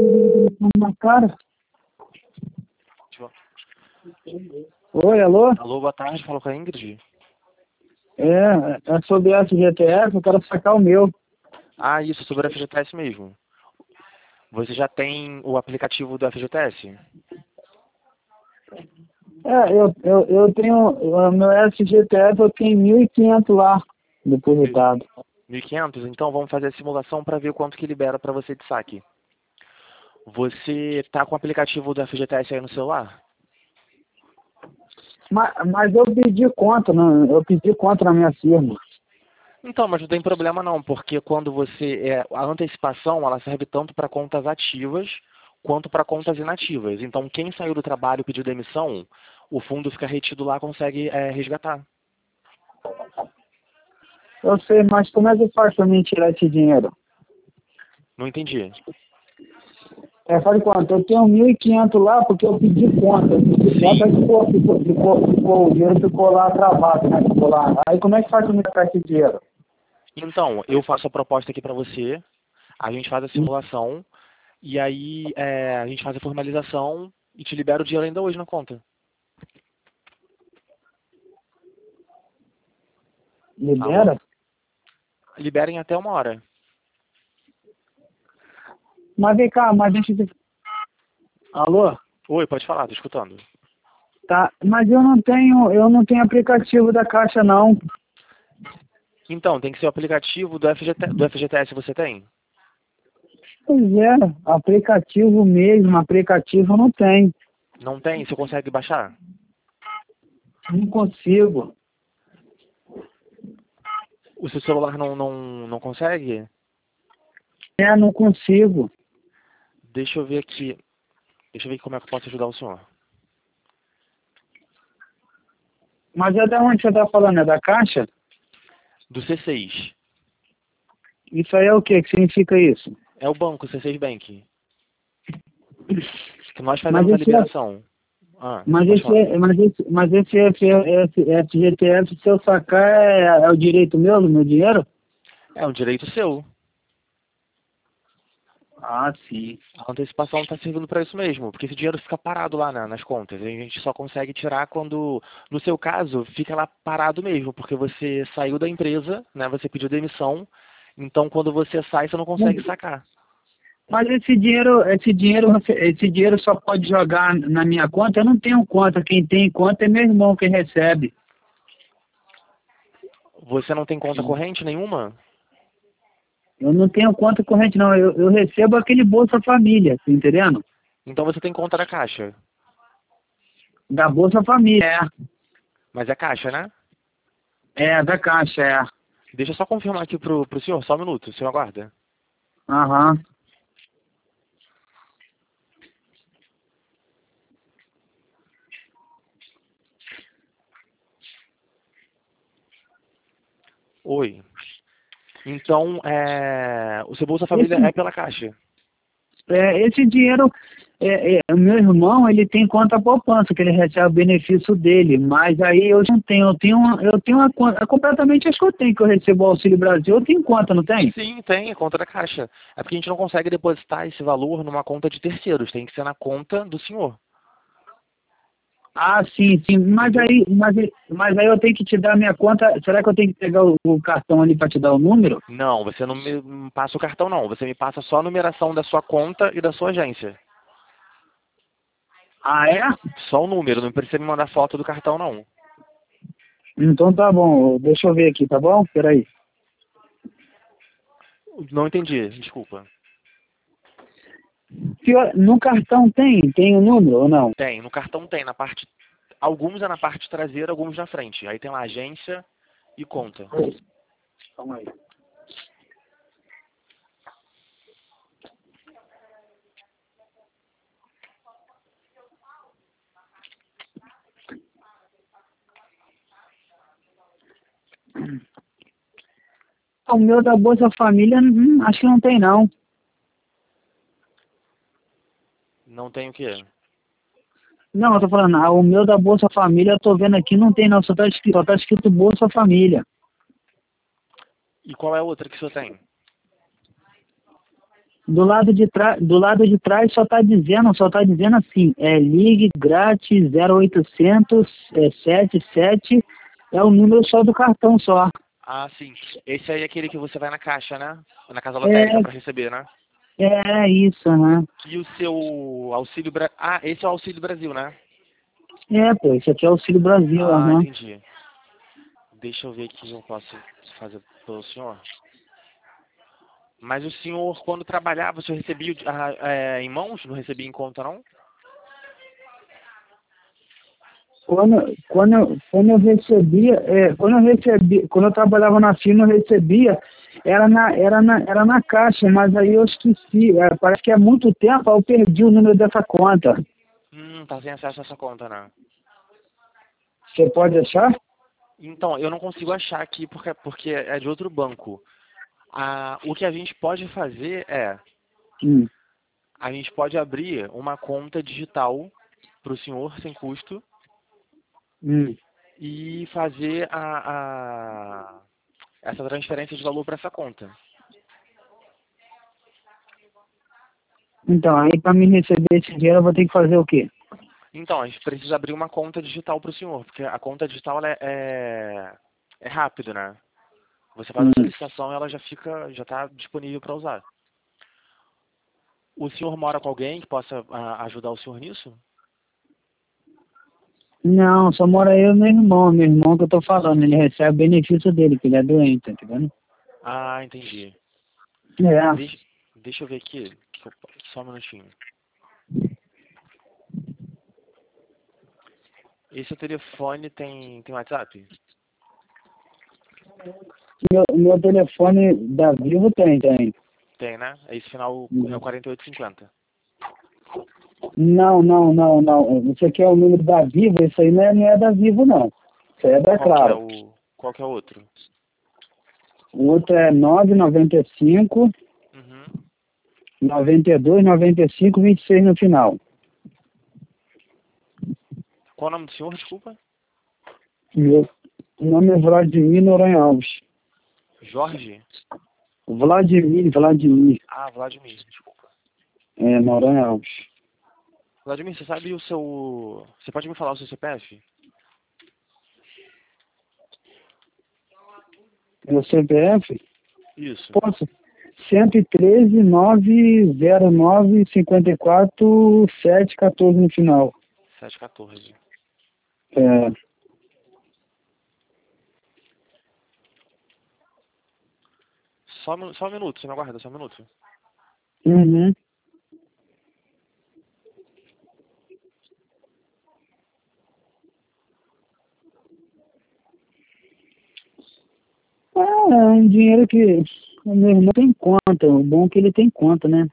Na cara. Deixa Oi, alô? Alô, boa tarde, falo com a Ingrid. É sobre a FGTS, eu quero sacar o meu. Ah, isso, sobre a FGTS mesmo. Você já tem o aplicativo do FGTS? Eu tenho, o meu FGTS eu tenho 1.500 lá, depositado. 1.500? Então vamos fazer a simulação para ver quanto que libera para você de saque. Você tá com o aplicativo do FGTS aí no celular? Mas eu pedi conta, não, eu pedi conta na minha firma. Então, mas não tem problema não, porque quando a antecipação, ela serve tanto para contas ativas quanto para contas inativas. Então, quem saiu do trabalho e pediu demissão, o fundo fica retido lá, consegue resgatar. Eu sei, mas como é que faz pra mim tirar esse dinheiro? Não entendi. Faz quanto? Eu tenho 1.500 lá porque eu pedi conta. Eu pedi conta e o dinheiro ficou lá travado, né? Ficou lá. Aí como é que faz pra mim sacar esse dinheiro? Então, eu faço a proposta aqui para você, a gente faz a simulação, e aí a gente faz a formalização e te libera o dinheiro ainda hoje na conta. Libera? Alô? Libera em até 1 hora. Mas vem cá, mas deixa eu... Alô? Oi, pode falar, tô escutando. Tá, mas eu não tenho aplicativo da Caixa não. Então, tem que ser o aplicativo do FGTS, você tem? Pois é, aplicativo mesmo, aplicativo eu não tenho. Não tem? Você consegue baixar? Não consigo. O seu celular não consegue? Não consigo. Deixa eu ver aqui. Deixa eu ver como é que eu posso ajudar o senhor. Mas é da onde você tá falando? É da Caixa? Do C6. Isso aí é o quê? Que significa isso? É o banco, C6 Bank. Que nós Mas fazemos a esse, liberação. mas Pode falar. esse FGTS, se eu sacar, é o direito meu, do meu dinheiro? É um direito seu. Ah, sim. A antecipação está servindo para isso mesmo, porque esse dinheiro fica parado lá nas contas. A gente só consegue tirar quando, no seu caso, fica lá parado mesmo, porque você saiu da empresa, né? Você pediu demissão, então quando você sai, você não consegue sacar. Mas esse dinheiro só pode jogar na minha conta? Eu não tenho conta. Quem tem conta é meu irmão que recebe. Você não tem conta corrente nenhuma? Eu não tenho conta corrente, não. Eu recebo aquele Bolsa Família, tá entendendo? Então você tem conta da Caixa. Da Bolsa Família, Mas é Caixa, né? da Caixa, Deixa eu só confirmar aqui pro senhor, só um minuto, o senhor aguarda. Aham. Oi. Então, o seu Bolsa Família Esse, é pela Caixa. esse dinheiro, o meu irmão, ele tem conta poupança, que ele recebe o benefício dele, mas aí eu não tenho, eu tenho uma conta, completamente acho que eu tenho, que eu recebo o Auxílio Brasil, eu tenho conta, não tem? Sim, tem, é conta da Caixa. É porque a gente não consegue depositar esse valor numa conta de terceiros, tem que ser na conta do senhor. Ah, sim, sim, mas aí eu tenho que te dar a minha conta, será que eu tenho que pegar o cartão ali para te dar o número? Não, você não me passa o cartão não, você me passa só a numeração da sua conta e da sua agência. Ah, é? Só o número, não precisa me mandar foto do cartão não. Então tá bom, deixa eu ver aqui, tá bom? Peraí. Não entendi, desculpa. No cartão tem o número ou não? Tem, no cartão tem, na parte. Alguns é na parte traseira, alguns na frente. Aí tem lá agência e conta. Calma aí. O meu da Bolsa Família, acho que não tem não. Não tem o quê? Não, eu tô falando, o meu da Bolsa Família, eu tô vendo aqui, não tem não, só tá escrito Bolsa Família. E qual é a outra que o senhor tem? do lado de trás só tá dizendo assim, ligue grátis 0800 77, é o número só do cartão só. Ah, sim. Esse aí é aquele que você vai na caixa, né? Na casa lotérica para É, receber, né? é isso, né? E o seu auxílio... Ah, esse é o Auxílio Brasil, né? Pô, isso aqui é Auxílio Brasil, Ah, aham. entendi. Deixa eu ver o que eu posso fazer pelo senhor. Mas o senhor, quando trabalhava, o senhor recebia em mãos? Não recebia em conta, não? Quando eu trabalhava na firma, eu recebia, era na caixa, mas aí eu esqueci, parece que há muito tempo eu perdi o número dessa conta. Tá sem acesso a essa conta, né? Você pode achar? Então, eu não consigo achar aqui porque é de outro banco. O que a gente pode fazer é, Hum, a gente pode abrir uma conta digital para o senhor sem custo hum. e fazer essa transferência de valor para essa conta. Então, aí para mim receber esse dinheiro eu vou ter que fazer o quê? Então, a gente precisa abrir uma conta digital para o senhor, porque a conta digital ela é rápido, né? Você faz a Hum. solicitação e ela já está disponível para usar. O senhor mora com alguém que possa ajudar o senhor nisso? Não, só mora eu e meu irmão que eu tô falando, ele recebe o benefício dele, que ele é doente, tá entendendo? Ah, entendi. É, Deixa, deixa eu ver aqui. Só um minutinho. Esse telefone tem WhatsApp? meu telefone da Vivo tem. Tem, né? Esse final é o 4850. Não. Isso aqui é o número da Vivo, isso aí não é da Vivo, não. Isso aí é da Claro. Qual que é o outro? O outro é 995 Uhum. 92 95 26 no final. Qual o nome do senhor, desculpa? Meu nome é Vladimir Noronha Alves. Jorge? Vladimir. Ah, Vladimir, desculpa. Noronha Alves. Vladimir, você sabe o seu... Você pode me falar o seu CPF? Meu CPF? Isso, Posso. 113 909 54 714 no final. 714. É, Só um minuto, você me aguarda, só um minuto. uhum. É um dinheiro que o meu irmão tem conta. O bom é que ele tem conta, né?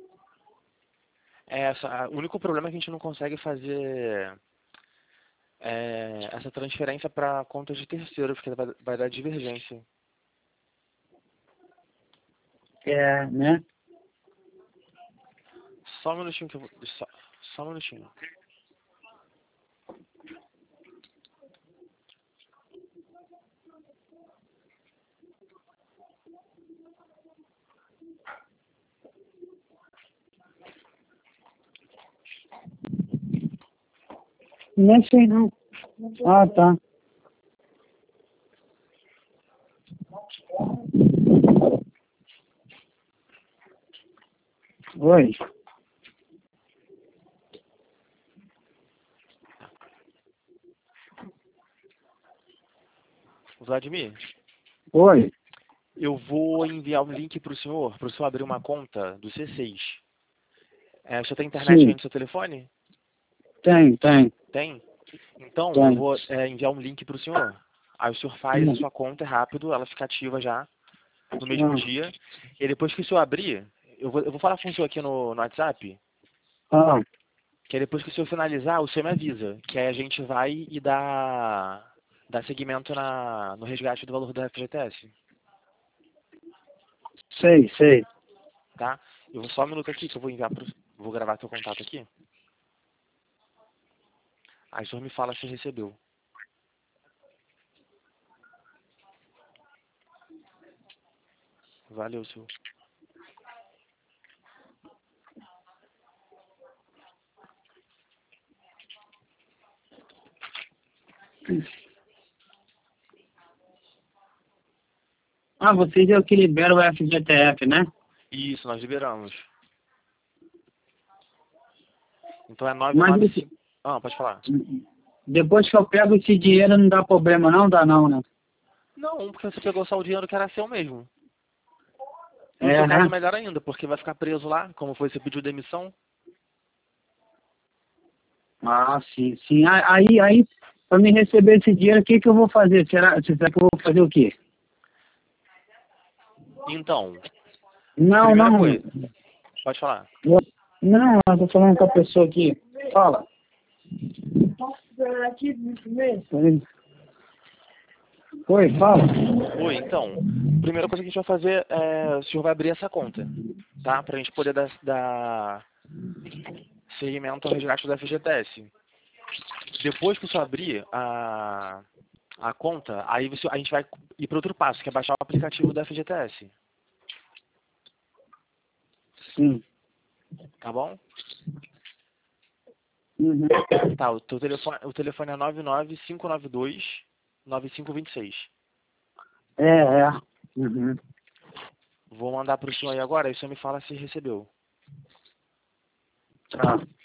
O único problema é que a gente não consegue fazer essa transferência para conta de terceiro, porque vai dar divergência. Né? Só um minutinho que eu vou... Só um minutinho. Não sei não. Ah, tá. Oi. Vladimir, Oi. eu vou enviar um link para o senhor abrir uma conta do C6. O senhor tem internet aí Sim. no seu telefone? Tem. Tem? Então, eu Tem. vou enviar um link para o senhor. Aí o senhor faz a Hum. sua conta, é rápido, ela fica ativa já no mesmo Ah. dia. E depois que o senhor abrir, eu vou falar com o senhor aqui no WhatsApp, Ah. que aí depois que o senhor finalizar, o senhor me avisa, que aí a gente vai e dá seguimento no resgate do valor do FGTS, Sei. tá? Eu vou só um minuto aqui que eu vou vou gravar seu contato aqui. Aí o senhor me fala se recebeu. Valeu, senhor. Ah, vocês é o que libera o FGTF, né? Isso, nós liberamos. Então é Mas 995. Ah, pode falar. depois que eu pego esse dinheiro não dá problema não? Dá não, né? Não, porque você pegou só o dinheiro que era seu mesmo. No É, seu caso, né? melhor ainda, porque vai ficar preso lá, como foi, você pediu demissão. Ah, sim, sim. Aí, para me receber esse dinheiro, o que que eu vou fazer? Será que eu vou fazer o quê? Então, Não, primeira não. coisa, pode falar. Não, eu tô falando com a pessoa aqui. Fala. Oi, fala. Oi, então, primeira coisa que a gente vai fazer é, o senhor vai abrir essa conta, tá? Pra gente poder dar seguimento ao resgate do FGTS. Depois que o senhor abrir a conta, aí a gente vai ir para outro passo, que é baixar o aplicativo do FGTS, Sim. tá bom? Uhum. Tá, o telefone é 99592-9526. É. Uhum. Vou mandar pro senhor aí agora, aí o senhor me fala se recebeu. Tá.